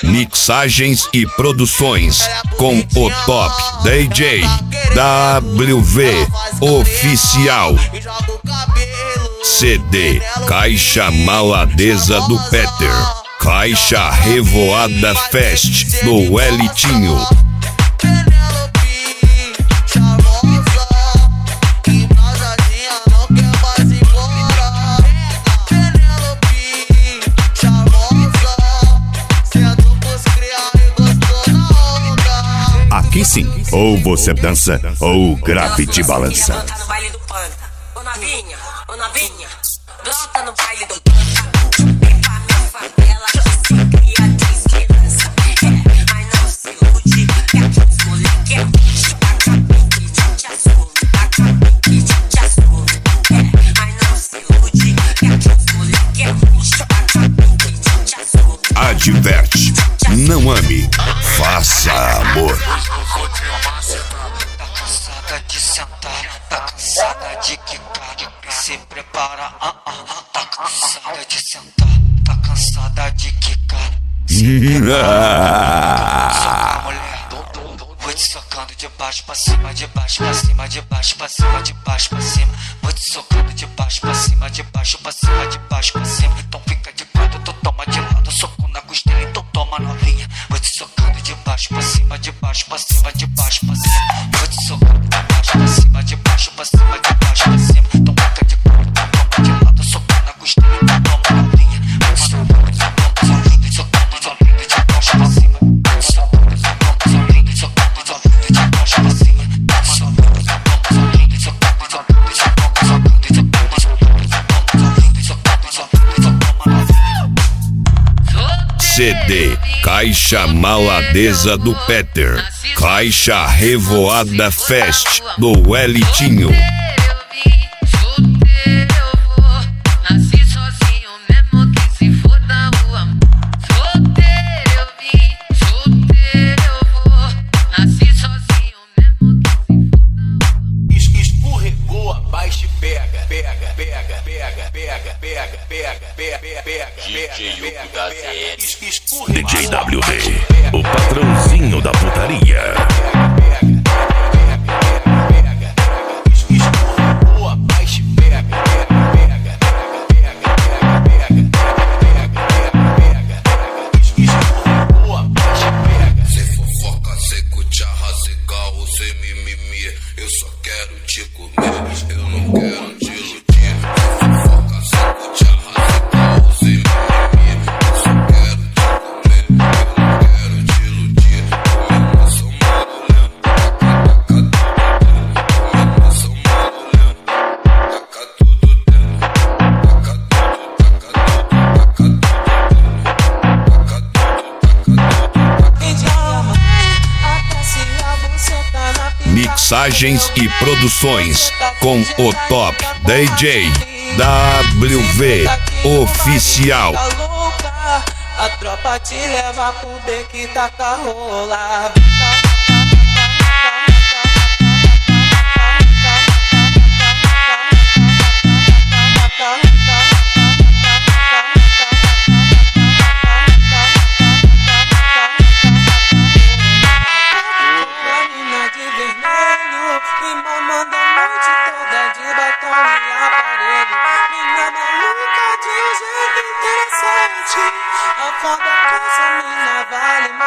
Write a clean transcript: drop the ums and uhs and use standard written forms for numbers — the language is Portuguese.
Mixagens e produções com o top DJ WV Oficial. CD Caixa Maladeza do Peter, Caixa Revoada Fest do Elitinho. Aqui sim, ou você dança ou o grafite balança. Brota no baile do Panta, ô novinha, brota no baile do Panta. Vem pra minha favela, se cria, diz que dança. Mas não se ilude, que aqui os moleque é bicho. Taca pique, te assume, taca pique, te assume. Mas não se ilude, que aqui os moleque é bicho. Taca pique, te assume. Adverte, não ame, faça amor. Tá cansada de sentar, tá cansada de quicar, se prepara, tá cansada de sentar, tá cansada de quicar, se prepara, mulher, vou te socando de baixo pra cima, de baixo pra cima, de baixo pra cima, de baixo pra cima, vou te socando de baixo pra cima, de baixo pra cima, de baixo pra cima, então fica de quatro, tu toma de lado, soco na costela, então toma novinha, vou te socando de baixo pra cima, de baixo pra cima, de baixo pra cima, vou te socando de baixo pra cima, de baixo pra cima, de baixo pra cima, então fica de quatro, tu toma de lado, soco na costela, então toma novinha, vou te socando de baixo pra cima, socando de baixo pra cima, CD Caixa Maladeza do Peter, Caixa Revoada Fest do Elitinho. Escorregou, abaixa e pega, pega, pega, pega, pega, pega, pega, pega, pega. DJ Hugo da ZN. DJ WV, o patrãozinho da putaria. Escorregou, abaixa e pega, pega, pega, pega, pega, escorregou, abaixa e pega. Sem fofoca, sem cucharra, sem carro, sem mimimi. Eu só quero te comer, eu não quero te iludir. Sem fofoca, sem cucharra, sem carro, sem mimimi. Eu só quero te comer, eu não quero te iludir. Eu não sou madulento, taca tudo dentro. Eu não sou madulento, taca tudo dentro. Taca tudo, taca tudo, taca tudo dentro. Mixagens e produções com o top DJ WV Oficial. A tropa te leva pro beco, taca rola. A foda que essa mina vale